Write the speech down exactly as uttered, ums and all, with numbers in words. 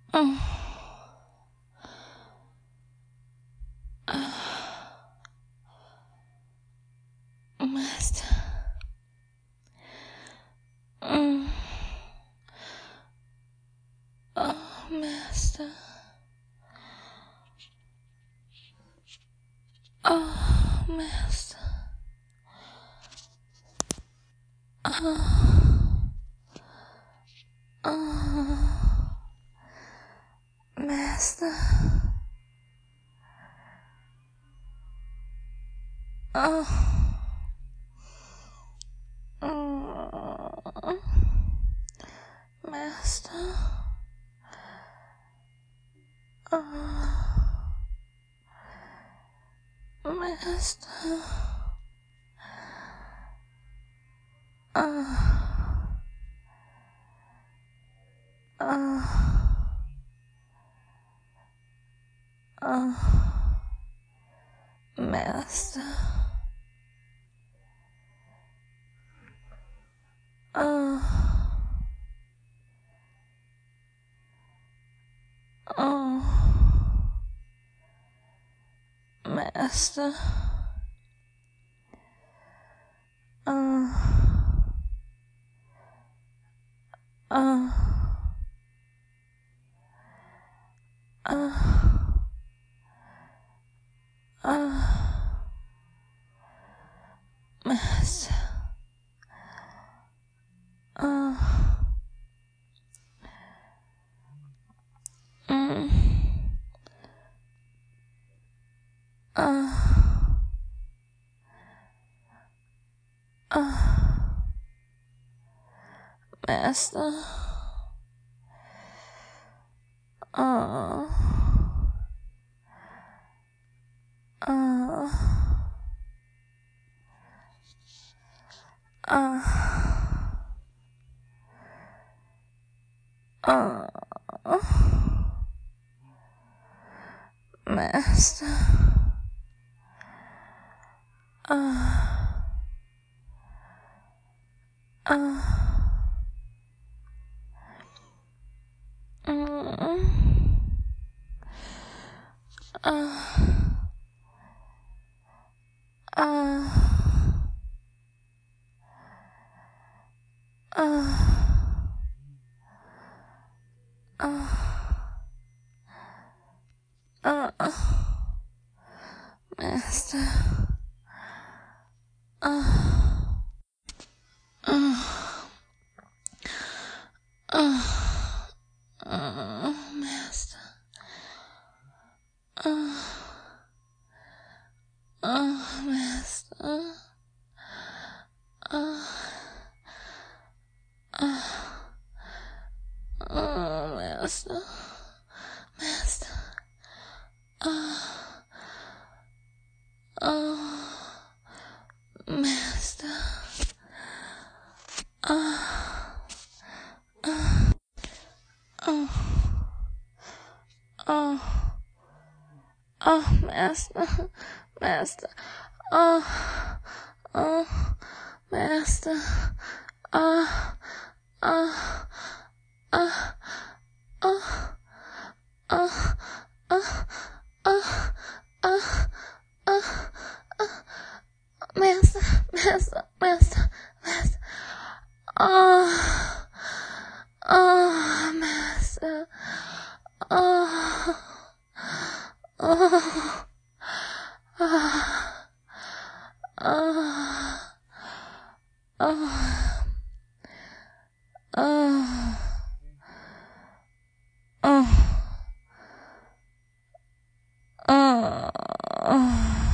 Oh, Master. Mm. Oh, Master. Oh, Master. Oh, oh, Master. Oh, oh, Master. Oh, Master. Oh, oh, oh, Master. Oh, oh, Master. Oh, oh, oh, oh, Master. Oh, mm, oh, oh, Master. Oh, oh, oh, oh, Master. Oh, oh, mm, oh, oh, oh, oh, oh, Master. Oh, oh, oh, oh, Master. Oh, oh, Master. Oh, oh, oh, Master. Master. Oh, oh, Master. Oh, oh, oh, oh, oh, Master. Master. Oh, oh, Master. Oh, oh, oh, oh, oh, oh, oh, oh, oh, oh, Master, Master, Master, Master. Oh, oh, Master. Oh, oh, oh, oh, oh, oh, oh, oh, oh.